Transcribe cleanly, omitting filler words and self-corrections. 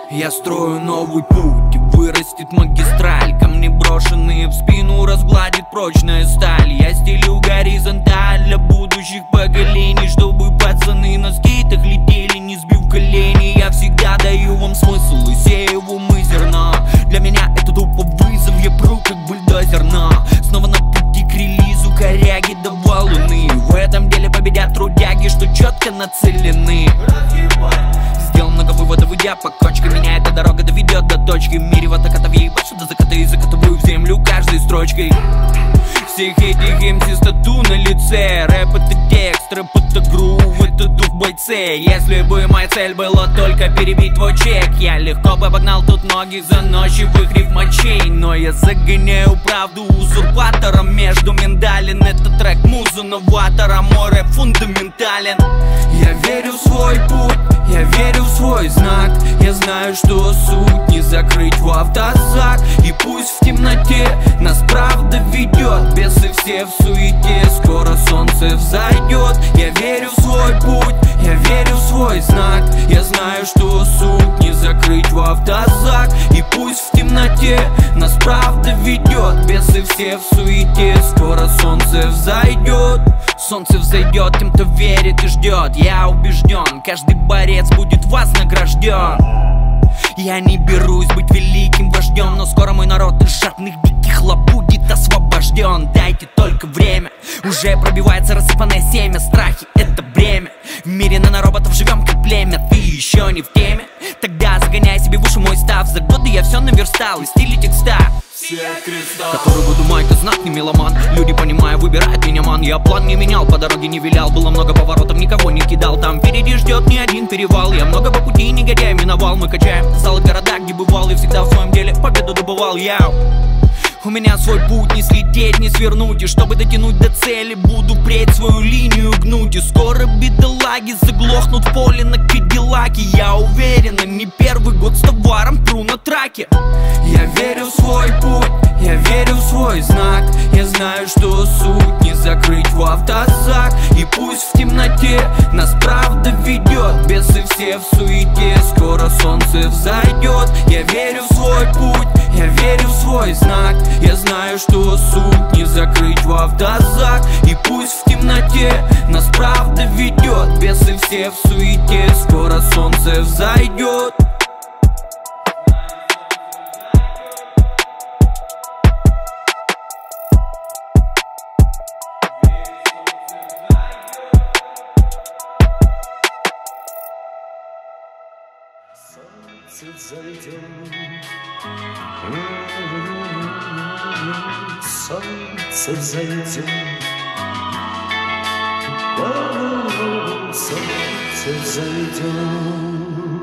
Я строю новый путь, и вырастет магистраль. Камни, брошенные в спину, разгладит прочная сталь. Я стелю горизонталь для будущих поколений, чтобы пацаны на скейтах летели, не сбив колени. Я всегда даю вам смысл и сею в умы зерно. Для меня это тупо вызов, я пру как бульдозер, но снова на пути к релизу коряги до валуны. В этом деле победят трудяги, что четко нацелены. Сделал много выводов, идя по кочке. Меня эта дорога доведет до точки. В мире вот так въебаться до заката и закатываю в землю каждой строчкой. Всех этих МС тату на лице. Рэп это текст, рэп это грув, это дух бойце. Если бы моя цель была только перебить твой чек, я легко бы обогнал тут многих заносчивых рифмачей. Но я загоняю правду узурпатором между миндалин. Это трек муза новатора, мой рэп фундаментален. Я верю в свой путь, я верю в свой знак. Я знаю, что суть не закрыть в автозак. И пусть в темноте нас правда ведет, бесы все в суете, скоро солнце взойдет. Я верю в свой путь, я верю в свой знак. Я знаю, что суть не закрыть в автозак. И пусть в темноте нас правда ведет, бесы все в суете, скоро солнце взойдет. Солнце взойдет тем, кто верит и ждет. Я убежден, каждый борец будет вознагражден. Я не берусь быть великим вождем, но скоро мой народ из жадных диких лап будет освобожден. Дайте только время, уже пробивается рассыпанное семя. Страхи — это бремя, в мире нанороботов живем как племя. Ты еще не в теме? Тогда загоняй себе в уши мой став. За годы я все наверстал, и стиле текста который буду мать, знак не меломан. Люди, понимая, выбирают меня, ман. Я план не менял, по дороге не вилял. Было много поворотов, никого не кидал. Там впереди ждет не один перевал. Я много по пути негодяй миновал. Мы качаем залы города, где бывал. И всегда в своем деле победу добывал я. У меня свой путь, не слететь, не свернуть. И чтобы дотянуть до цели, буду преть свою линию гнуть. И скоро бедолаги заглохнут в поле на кадиллаке. Я уверен, не первый год с товаром тру на траке. Я верю в свой путь, я верю в свой знак. Я знаю, что суть не закрыть в автозак. И пусть в темноте нас правда ведет, бесы все в суете, скоро солнце взойдет. Я верю в свой путь, я верю в свой знак. Я знаю, что суть не закрыть в автозак. И пусть в темноте нас правда ведет, бесы все в суете, скоро солнце взойдет. Солнце взойдет, солнце взойдет, солнце взойдет.